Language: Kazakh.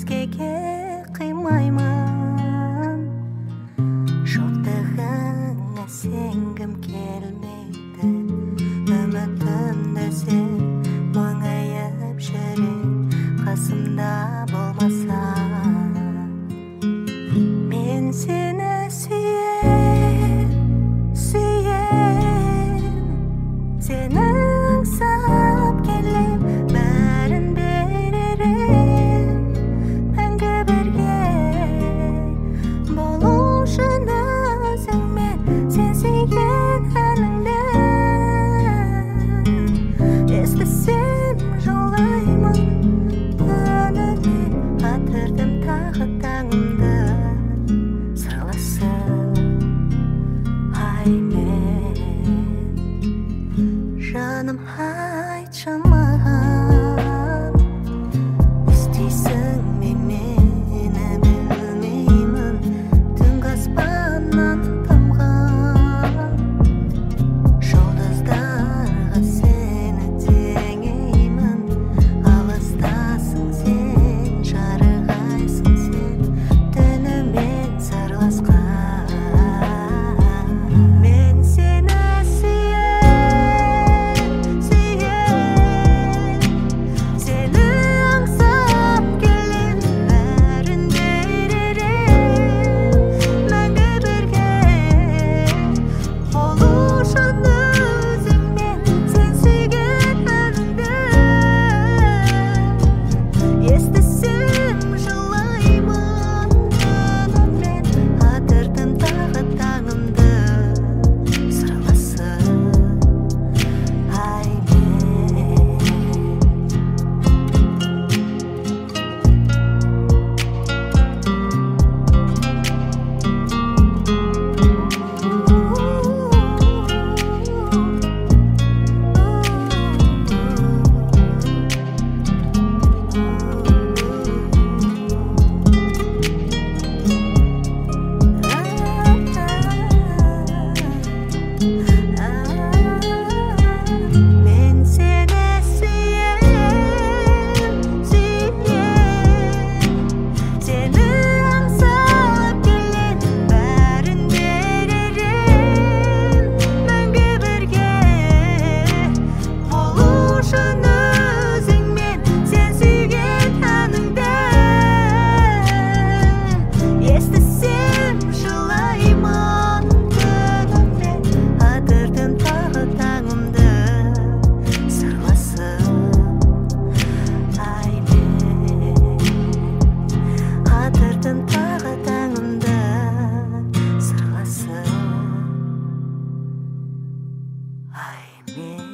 өзгеге қимаймын. Жоқтығыңа сенгім келмейді, үмітімді сен мұңайып жүрем, қасымда болмасаң. Мен сені сүйем, сені аңсап келем, бәрін беререм, мәңгі бірге болу үшін өзіңмен, сен сүйген әніңді естісем жылаймын. Түнімен атырдым тағы таңымды, сырласып аймен. Жаным, айтшы маған, іздейсің мені білмеймін, түнгі аспаннан тамған жұлдыздарға сені теңеймін. Алыстасың сен, жарығайсың сен, түнімен сырласқан. Мен сені сүйем, сені аңсап келем, бәрін беререм, мәңгі бірге болу үшін өзіңмен, сен сүйген әніңді естісем жылаймын. Түнімен атырдым тағы таңымды, сырласып аймен. Мен сені сүйем, сені аңсап келем, бәрін беререм, мәңгі бірге болу үшін өзіңмен, сен сүйген әніңді естісем жылаймын. Түнімен атырдым тағы таңымды, сырласып аймен. Атырдым тағы таңымды, сырласып аймен.